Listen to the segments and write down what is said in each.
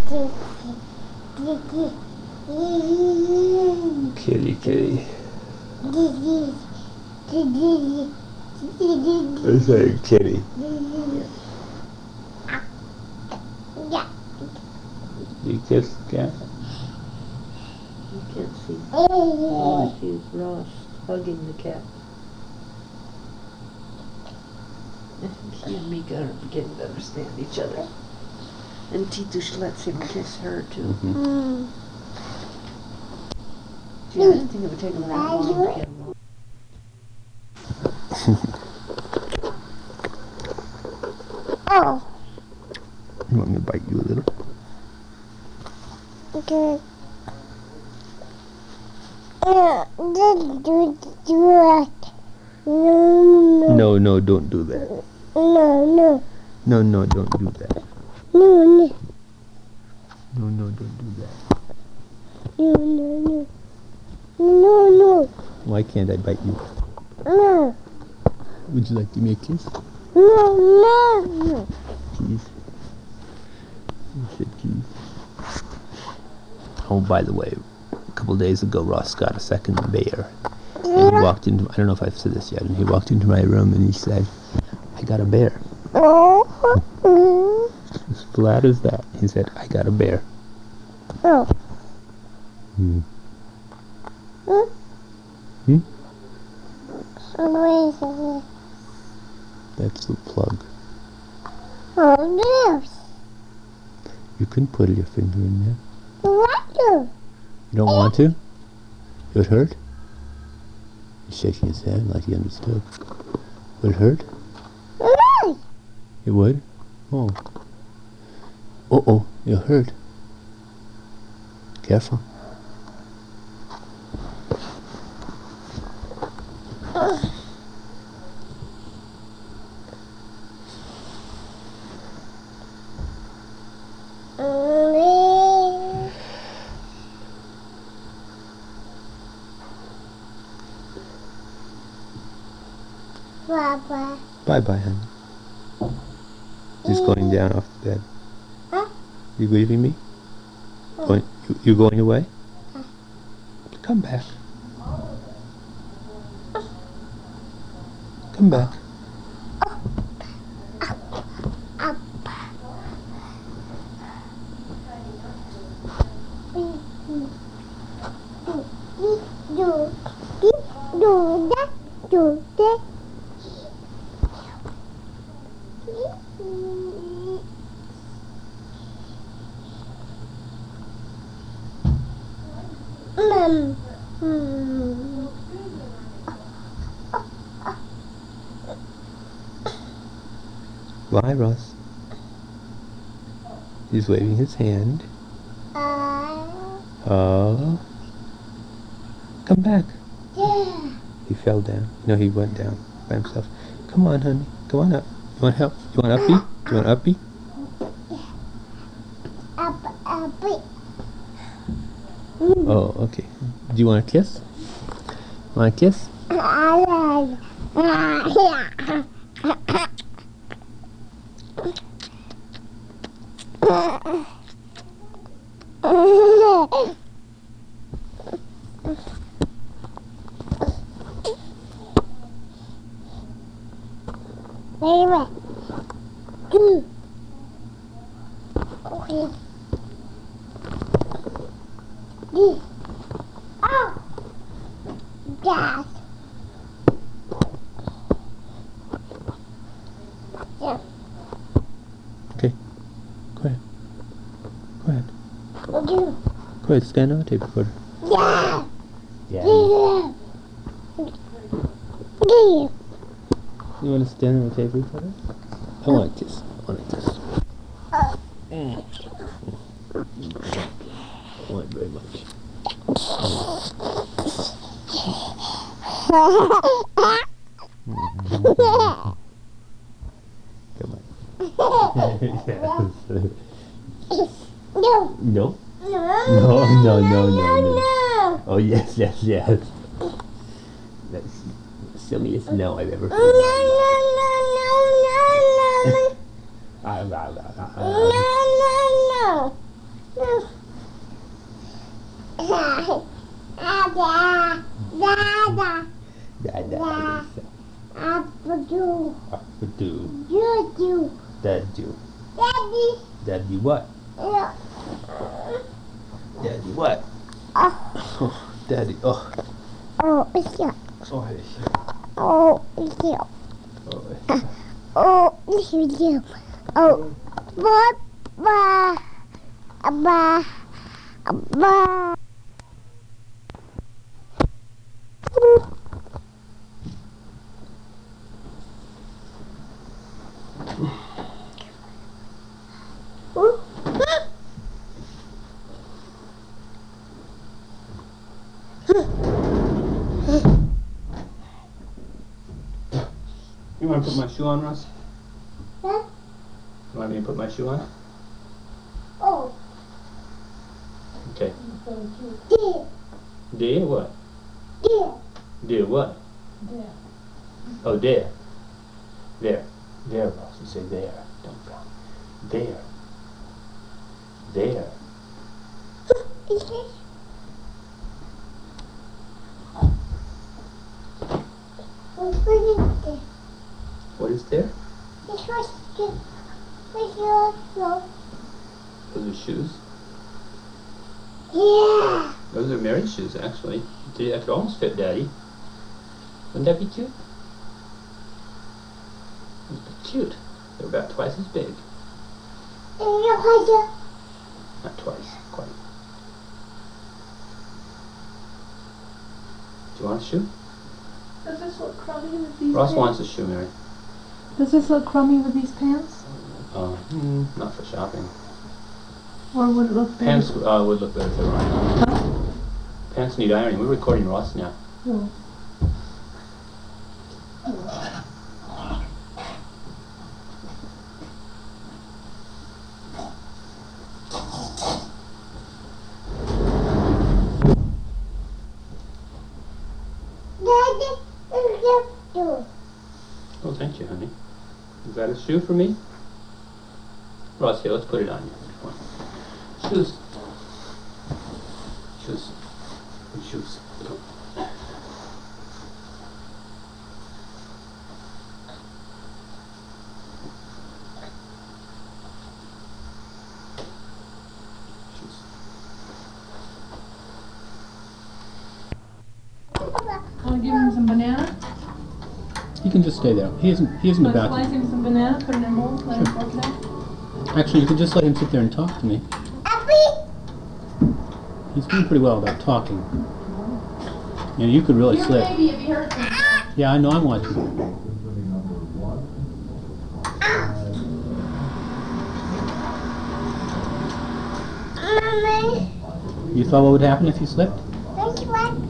Kitty, kitty. It's like kitty. You kiss the cat? You can't see. Oh, she's Ross hugging the cat. She and Mika are beginning to understand each other. And Titush lets him kiss her too. Gee, I didn't think it would take him that long to get along. You want me to bite you a little? Okay. No, no, don't do that. No, No, don't do that. no, No, don't do that. no. Why can't I bite you? No. Would you like to give me a kiss? No. Keys. You said keys. Oh, by the way, a couple days ago, Ross got a second bear. And he walked into, I don't know if I've said this yet, and he walked into my room and he said, I got a bear. As flat as that. He said, I got a bear. Oh. Hmm. That's the plug. Oh, yes. You can put your finger in there. What? You don't want to? It would hurt? He's shaking his head like he understood. Would it hurt? Right. It would? Oh. Uh-oh, it'll hurt. Careful. Bye-bye. Bye-bye, honey. He's going down off the bed. Huh? You leaving me? You going away? Come back. Come back. Do that. Bye, Ross. He's waving his hand. Oh. Come back. Yeah. He fell down. No, he went down by himself. Come on, honey. Come on up. You want help? You want uppy? You want uppy? Up. Oh, okay. Do you want a kiss? Want a kiss? Dad. Yeah. Okay. Go ahead. Go ahead. Do. Go ahead. Stand on the tape recorder. Yeah. Yeah. Yeah. You want to stand on the tape recorder? I want a kiss. I want a kiss. I want it very much. Come on. No. No? No. No. Oh, yes. That's the silliest no I've ever heard. No. Dada. Apadu. Apadu. You. Dadu. Daddy. Daddy what? Yeah. Daddy what? Oh, Daddy. Oh. Oh, it's here. Oh, hey. Oh, it's here. Oh, hey. Oh, it's here. Oh, ba, ba, ba. You want to put my shoe on, Russ? Huh? You want me to put my shoe on? Oh, Okay. dear, Dear what? dear. Dear what? Oh, there. There. There, Ross. You say there. Don't go. There. There. Is this? What is this? What is there? This was good. This was good. Those are shoes. Yeah. Those are Mary's shoes, actually. That could almost fit Daddy. Wouldn't that be cute? That'd be cute. They're about twice as big. Not twice, quite. Do you want a shoe? Does this look crummy with these Ross pants? wants a shoe, Mary. Does this look crummy with these pants? Not for shopping. Or would it look better? Pants would look better if they were ironed. Huh? Pants need ironing. We're recording Ross now. Oh. Oh, thank you, honey. Is that a shoe for me? Ross, here, let's put it on you. Come on. Shoes. Shoes. Shoes. Want to give him some banana? He can just stay there. He isn't Want to about slice to. him some banana, put it in a bowl, let him fork it out? Actually, you could just let him sit there and talk to me. He's doing pretty well about talking. You know, you could really Your slip. baby, if he hurts himself. Yeah, I know. I want to. Mommy, You thought what would happen if you slipped? this one.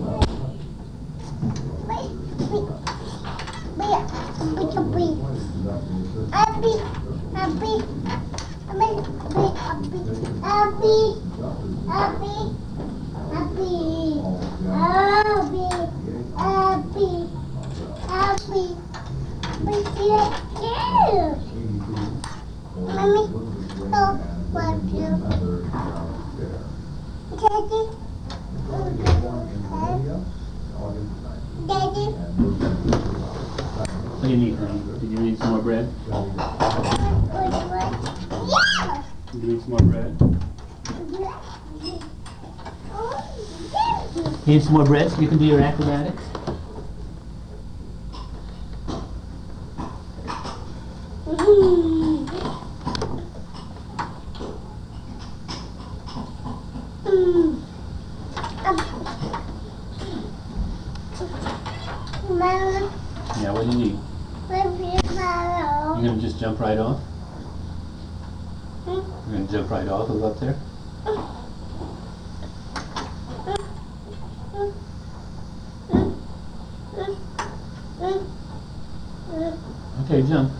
Mommy, oh, what you? Daddy, Daddy, What do you need, honey? Did you need some more bread? yeah. Did you need some more bread? You need some more bread so you can do your acrobatics? Mama, Yeah, what do you need? where's your You're mama? gonna just jump right off? You're gonna jump right off of up there? Okay, jump.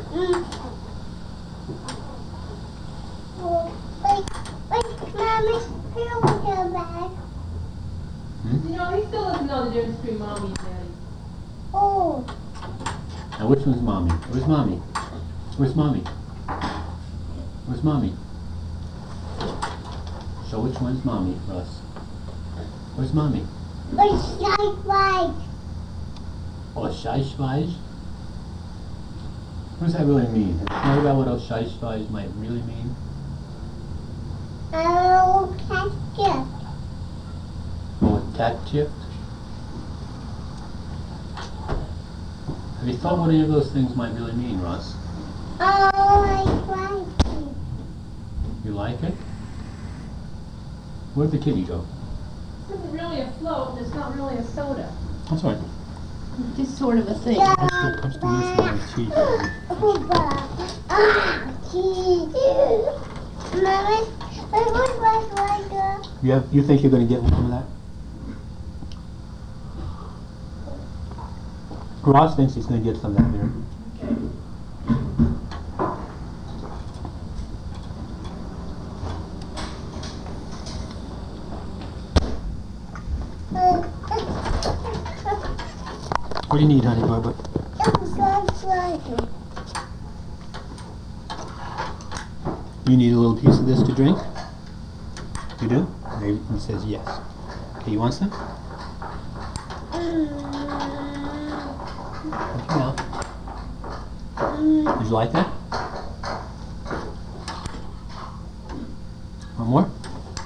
Wait, Mommy, I don't want to go back. You know, he still doesn't know the difference between mommy and daddy. Oh, Now which one's mommy? Where's mommy? Where's mommy? Where's mommy? So which one's mommy, Russ? Where's mommy? What's like? Oh, Scheissweis? What does that really mean? Have you thought about what Scheissweis might really mean? Oh, catch it. Oh, a cat shift? Have you thought what any of those things might really mean, Russ? Oh, I like it. You like it? Where'd the kitty go? This isn't really a float, and it's not really a soda. That's right. It's just sort of a thing. I'm still using my teeth. Mommy, I would like a... You think you're going to get some of that? Ross thinks he's going to get some of that there. What do you need, honey, Bubba? You need a little piece of this to drink? You do? Maybe he says yes. Okay, you want some? No. Did you like that? One more?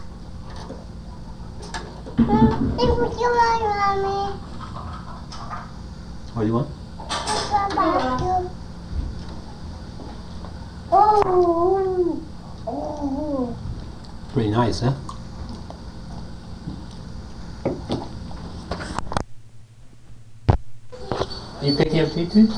What do you want, Mommy? What do you want? Oh. Oh. Pretty nice, huh? Are you picking up T2?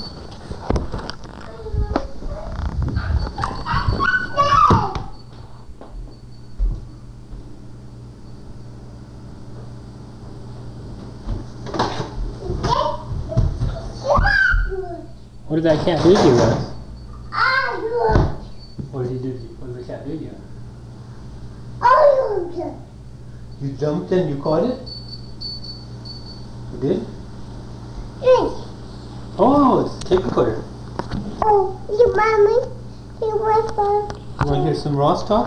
What did that cat do to you, Russ? What did he do to you? What did the cat do to you? You jumped and you caught it? You did? Oh, it's a kick footer. Oh, you Mommy. You want some? You want to hear some Ross talk?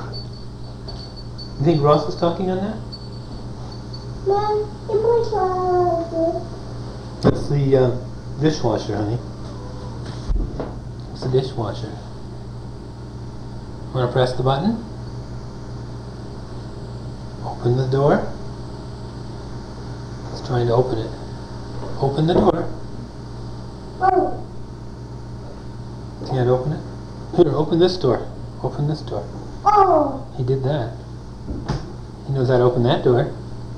You think Ross was talking on that? Mom, you want some? That's the dishwasher, honey. It's the dishwasher. Want to press the button? Open the door. It's trying to open it. Open the door. Oh. Can't open it? Here, open this door. Open this door. Oh. He did that. He knows how to open that door.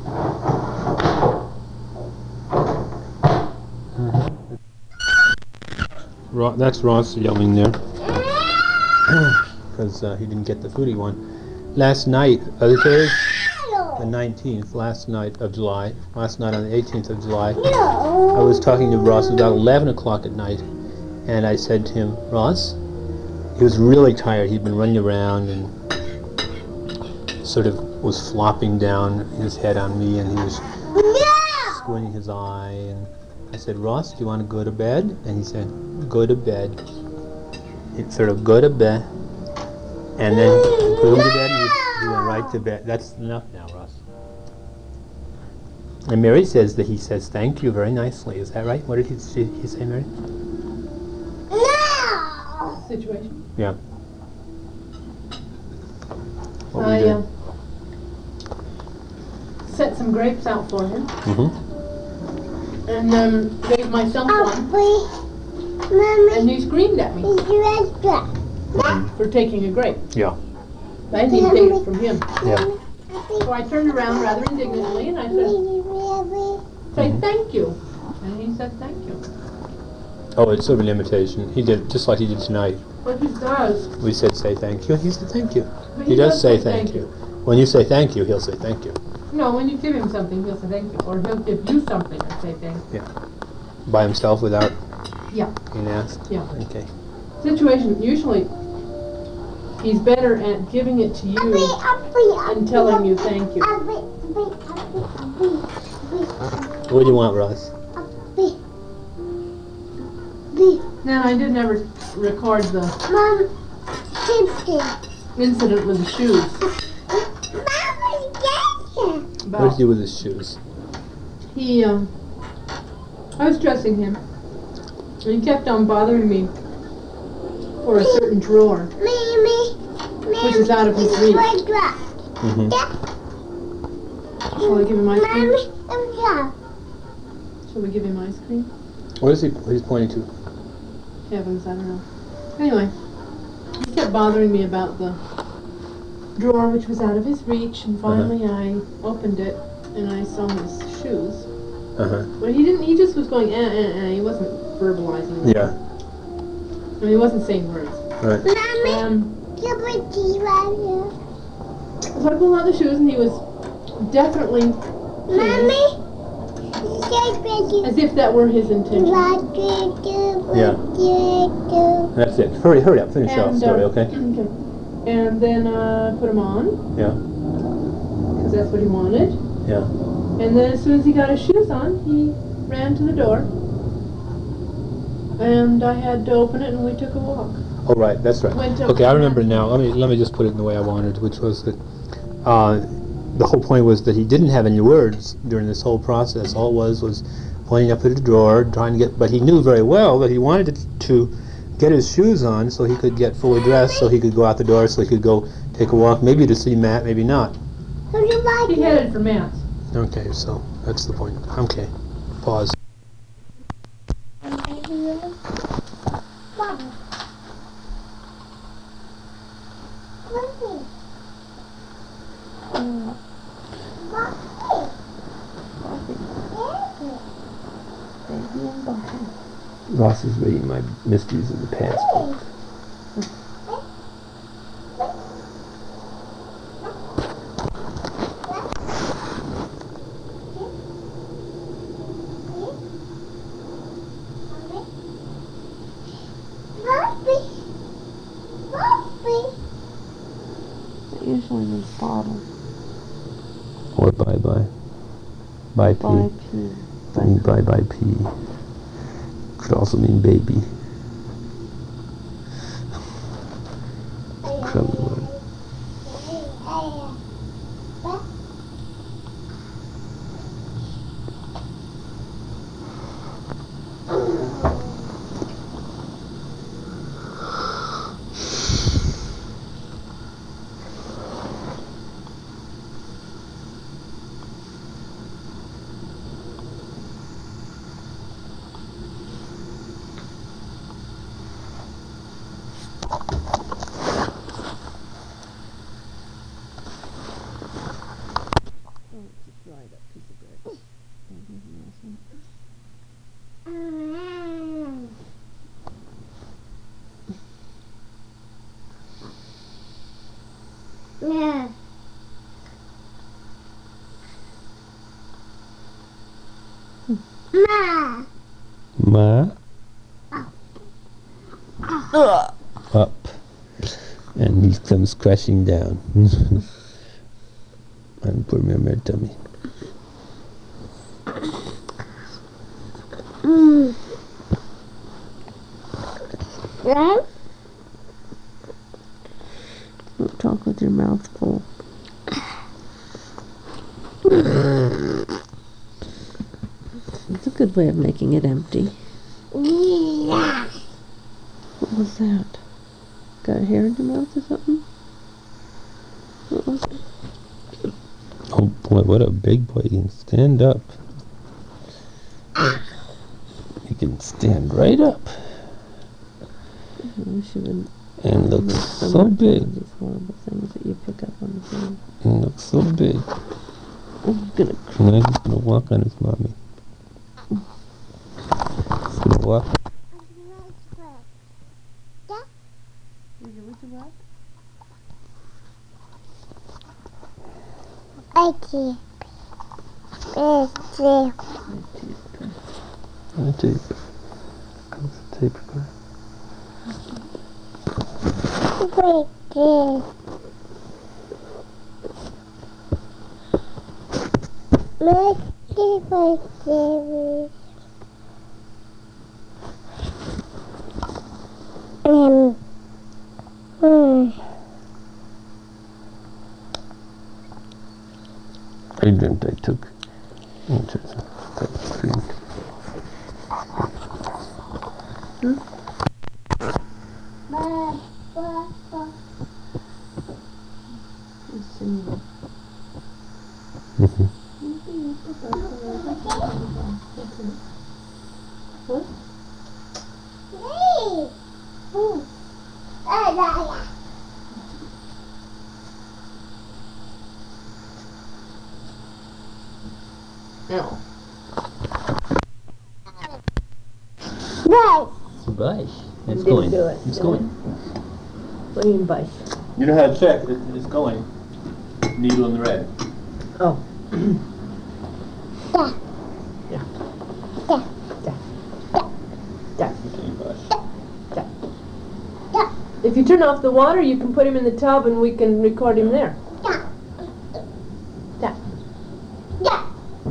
That's Ross yelling there. Because he didn't get the food he wanted. Last night, the 19th, last night of July, last night on the 18th of July, I was talking to Ross about 11 o'clock at night, and I said to him, Ross, he was really tired. He'd been running around and sort of was flopping down his head on me, and he was squinting his eye, and I said, Ross, do you want to go to bed? And he said, go to bed. He'd sort of go to bed, and then put him to bed, and he went right to bed. That's enough now, Ross. And Mary says that he says thank you very nicely. Is that right? What did he say, Mary? No. Situation. Yeah. What were you I set some grapes out for him, and gave myself one, Mommy, and he screamed at me for taking a grape. Yeah. I didn't even take it from him. Yeah. So I turned around rather indignantly and I said, say thank you. And he said thank you. Oh, it's sort of an imitation. He did just like he did tonight. But he does. We said say thank you. He said thank you. But He does say thank you. When you say thank you, he'll say thank you. No, when you give him something, he'll say thank you. Or he'll give you something and say thank you. Yeah. By himself without Yeah. being asked? Yeah. Okay. Situation, usually he's better at giving it to you and telling you thank you. What do you want, Ross? Now, I did never record the Mom, incident with the shoes. What did he do with his shoes? He, I was dressing him, and he kept on bothering me for a certain drawer, which is out of his reach. Mm-hmm. Shall I give him ice cream? Yeah. Shall we give him ice cream? What is he? He's pointing to? Heavens, I don't know. Anyway, he kept bothering me about the drawer, which was out of his reach, and finally I opened it, and I saw his shoes. But he just was going, he wasn't verbalizing it. Yeah. I mean, he wasn't saying words. Right. So I pulled out the shoes, and he was definitely pleased, as if that were his intention. Yeah. That's it. Hurry up. Finish your story, okay? Okay. And then put them on, Yeah. because that's what he wanted. Yeah. And then as soon as he got his shoes on, he ran to the door. And I had to open it, and we took a walk. Oh, right. That's right. Went up Okay, I to remember the- now. Let me just put it in the way I wanted, which was that the whole point was that he didn't have any words during this whole process. All it was pointing up at the drawer, trying to get. But he knew very well that he wanted to get his shoes on so he could get fully dressed, so he could go out the door, so he could go take a walk, maybe to see Matt, maybe not. He headed for Matt's. Okay, so that's the point. Okay, pause. Ross is reading my Mysteries of the Past book. It usually means bottle. Or bye-bye. Bye, P. Bye, P. I mean bye-bye, P. Could also mean baby. Probably would. Oh, it's a dried up piece of bread. Oh, here's another one. Yeah. Ma. Ma? Up. And he comes crashing down. And poor my tummy. Right? Don't talk with your mouth full. It's a good way of making it empty. Yeah. What was that? Got a hair in your mouth or something? What was it? Oh boy, what a big boy. He can stand up. He can stand right up. I wish you wouldn't And looks make so much big. of these horrible things that you pick up on the phone. And looks so big. I'm gonna cry. And now he's gonna walk on his mommy. He's gonna walk. Okay. On the tape. What's the tape recorder? I didn't. I took screen. What? Hey. Oh. No. Right. Bush. It's Didn't going. do it, It's did going. What do you mean by? You know how to check. It's going. Needle in the red. Oh. Yeah. Yeah. Yeah. Yeah. Okay, Bush. If you turn off the water, you can put him in the tub and we can record him there. Yeah. Yeah. Yeah.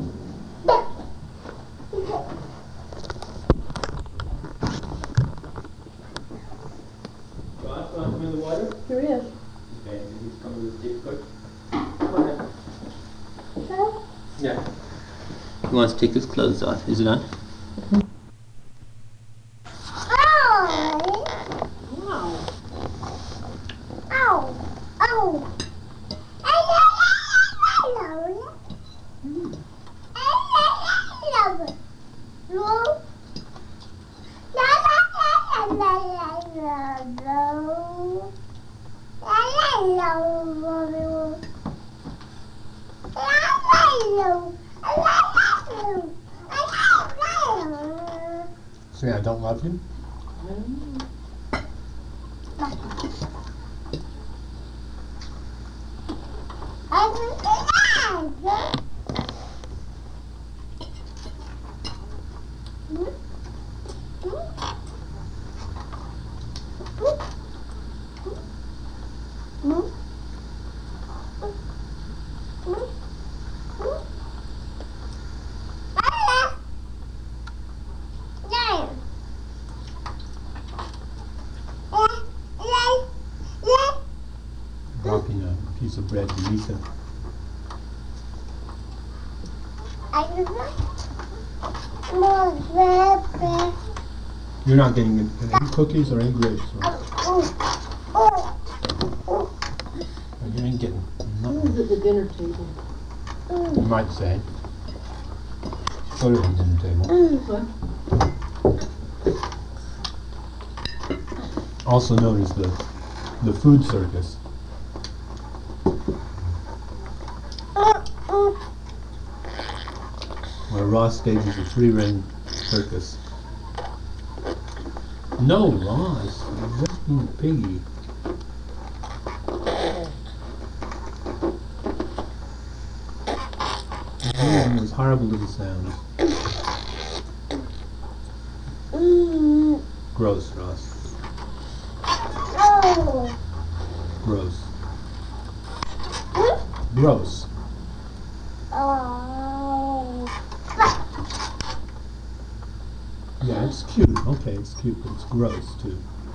Josh, want to come in the water? Here he is. Okay, he's coming to the stick foot. Come on then. Yeah. He wants to take his clothes off. Is it on? Oh. Ow. Ow. Hello. Hello. Hello. La la la la la la la. La la la la. La la la. Say I don't love you? Dropping a piece of bread to Lisa. You're not getting any cookies or any grapes. You ain't getting nothing. Who's at the dinner table? You might say. Go to the dinner table. What? Also known as the food circus. Where Ross stages a free-range circus. No, Ross, you're just being a piggy. Those horrible little sounds. Gross, Ross. Gross. Gross. Yeah, it's cute. Okay, it's cute, but it's gross too.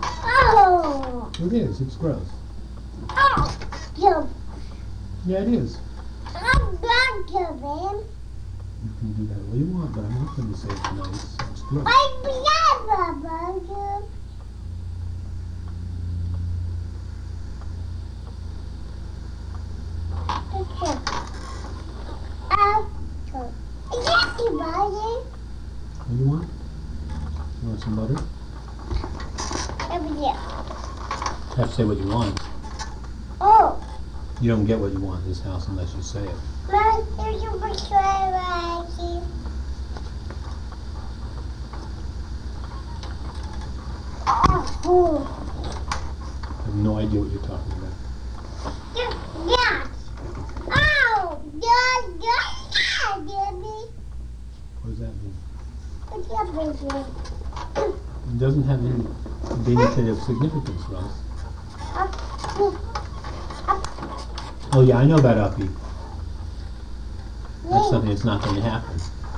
It is. It's gross. Yeah, it is. You can do that all you want, but I'm not going to say it's nice. It's gross. What do you want? You want some butter? You have to say what you want. You don't get what you want in this house unless you say it. I have no idea what you're talking about. What does that mean? It doesn't have any denotative significance, Ross. Oh yeah, I know about Uppy. That's something that's not going to happen.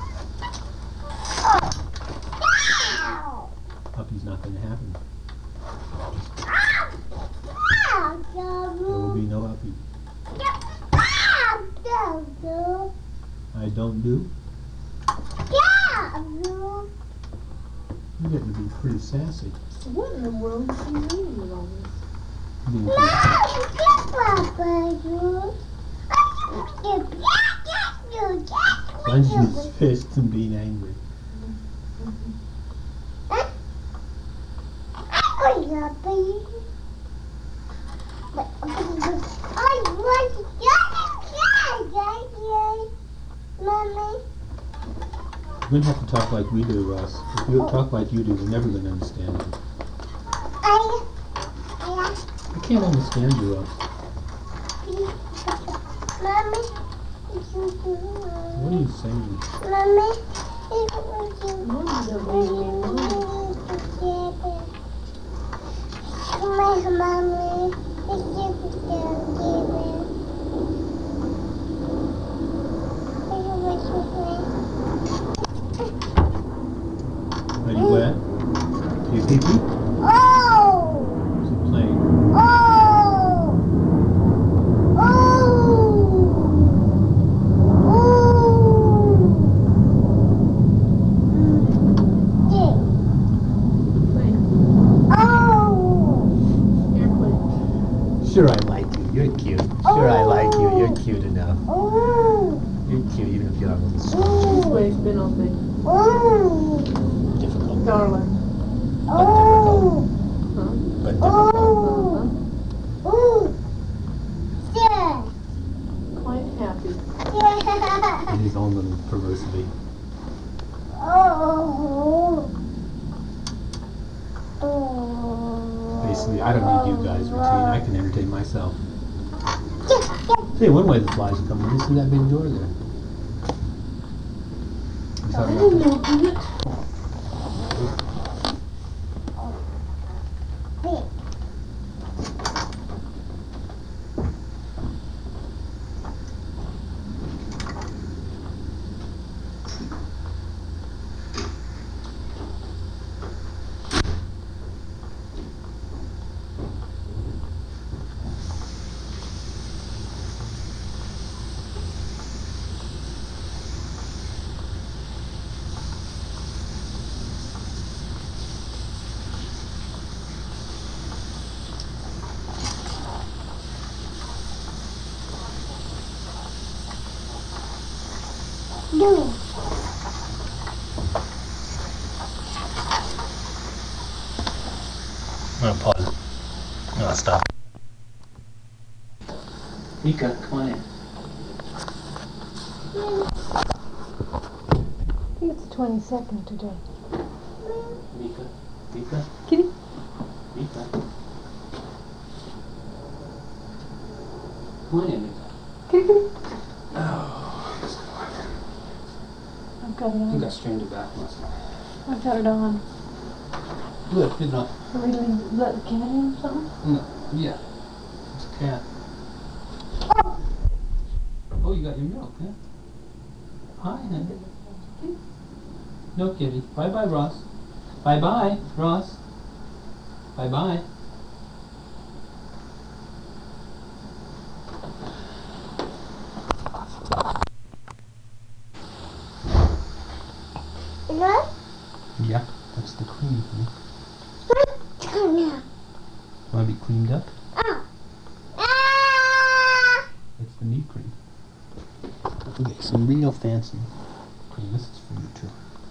Uppy's not going to happen. There will be no Uppy. I don't do? You're getting to be pretty sassy. What in the world is he meaning with all this? Being clenching his fists and being angry. Mommy. You're going to have to talk like we do, Russ. If you talk like you do, we're never going to understand you. I can't understand you, Russ. Mommy. What are you saying? Mommy. Mommy don't make me Are you wet? Are you pee-pee? Oh! Is it playing? Oh! Oh! airplane. Sure, I like you. You're cute. Sure, I like you. You're cute enough. Oh! You're cute even if you are a little This small. way, spin off me. Oh! Difficult. Darling. Oh! But difficult. Oh! Oh! Yeah! Quite happy. Yeah! In his own little perversity. Oh! Oh! Basically, I don't need you guys' routine. I can entertain myself. Hey, one way the flies are coming in. See that big door there? You I saw that? didn't open it. No. I'm gonna pause it. I'm gonna stop. Mika, come on in. I think it's the 22nd today. Mika. Mika. Kitty? Mika. Come on in, Mika. Kitty, kitty. Oh, I've got it I on. think I strained it back last night. I've got it on. Good, good enough. Are we going to let the cat in or something? No, yeah. It's a cat. Oh, you got your milk, huh? Hi, honey. No, kitty. Bye-bye, Ross. Bye-bye, Ross. Bye-bye. What? Yeah, that's the cream, honey. Come here. Want to be creamed up? Oh. Ah! It's the meat cream. Okay, some real fancy cream. This is for you, too.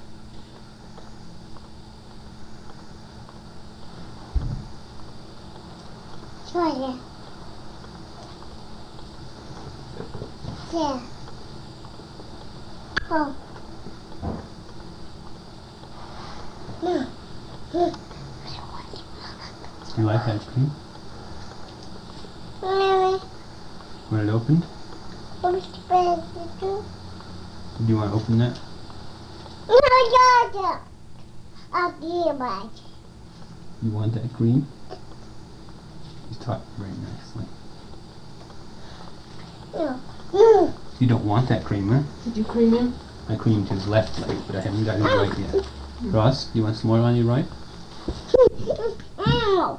Try it. Yeah. Oh. No. You like ice cream? Mary, Want it opened? what's the best to do? Do you want to open that? No. I'll give it. You want that cream? He's talking very nicely. No. You don't want that cream, huh? Did you cream him? I creamed his left leg, but I haven't got his right yet. Ross, you want some more on your right? Ow.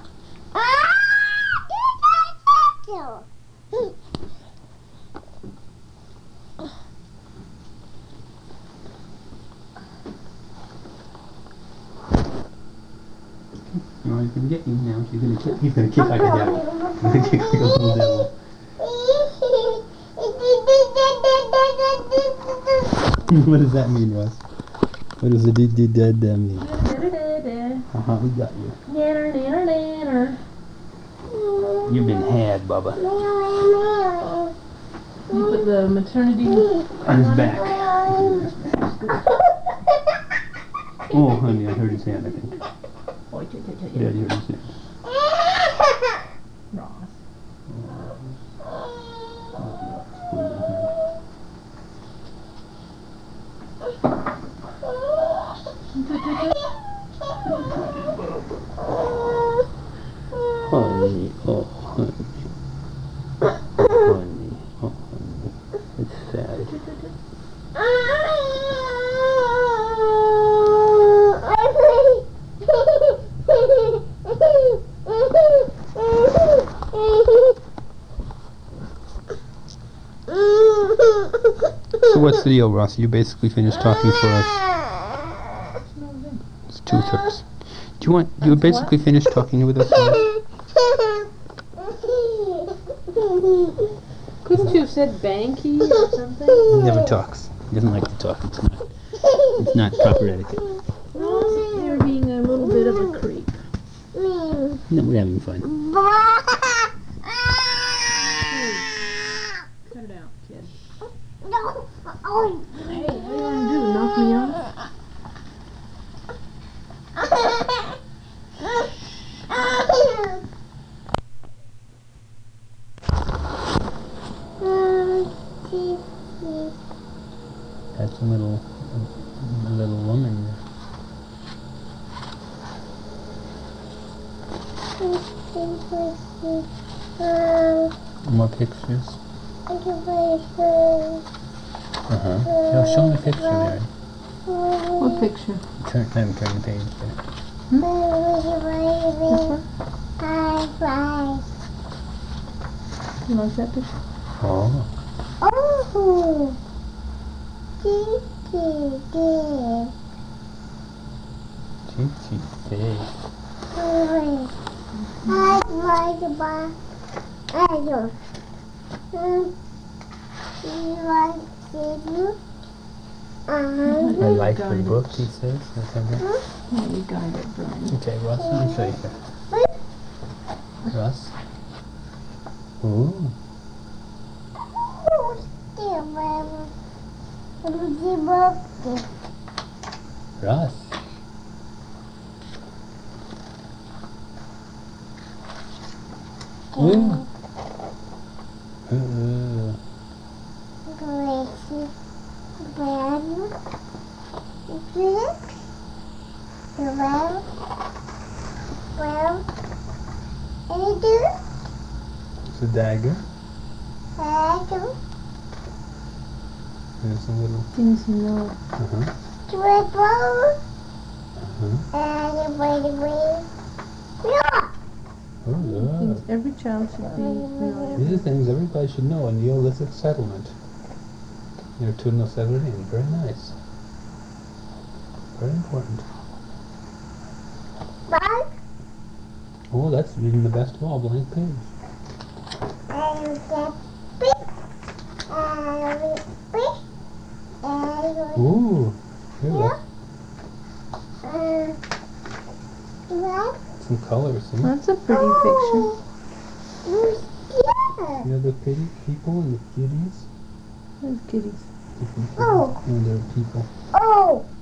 gonna get you now. He's gonna kick like a devil. He's gonna kick like a little devil. What does that mean, Russ? What does the da mean? We got you. You've been had, Bubba. You put the maternity. On his back. Oh, honey, I heard his hand, I think. Yeah, you heard his hand. Ross. Honey, oh, honey. Honey, oh, honey. It's sad. So what's the deal, Ross? You basically finished talking for us. It's 2/3. You basically finished talking with us? Couldn't you have said Banky or something? He never talks. He doesn't like to talk. It's not proper etiquette. Well, you're being a little bit of a creep. No, we're having fun. Cut it out, kid. No. Oh. Hey, what do you want to do? Knock me off? That's a little woman. More pictures. No, show me a picture, Mary. What picture? Turn the page there. This one? You like that picture? Oh. Oh. Cheeky face. I like the book, he says. Is that right? Yeah, you got it, Brian. Okay, Russ, let me show you here. Russ? Ooh. Russ. Ooh. It's a dagger. There's a little. Things you know. Oh, yeah. Things every child should be familiar These are with. things everybody should know. A Neolithic settlement. Near Tudno Severin. Very nice. Very important. Oh, that's reading the best of all, blank page. Ooh. Here, look. Some colors, see? That's a pretty picture. You know the pretty people and the kitties? There's kitties. Different people. And they're people. Oh.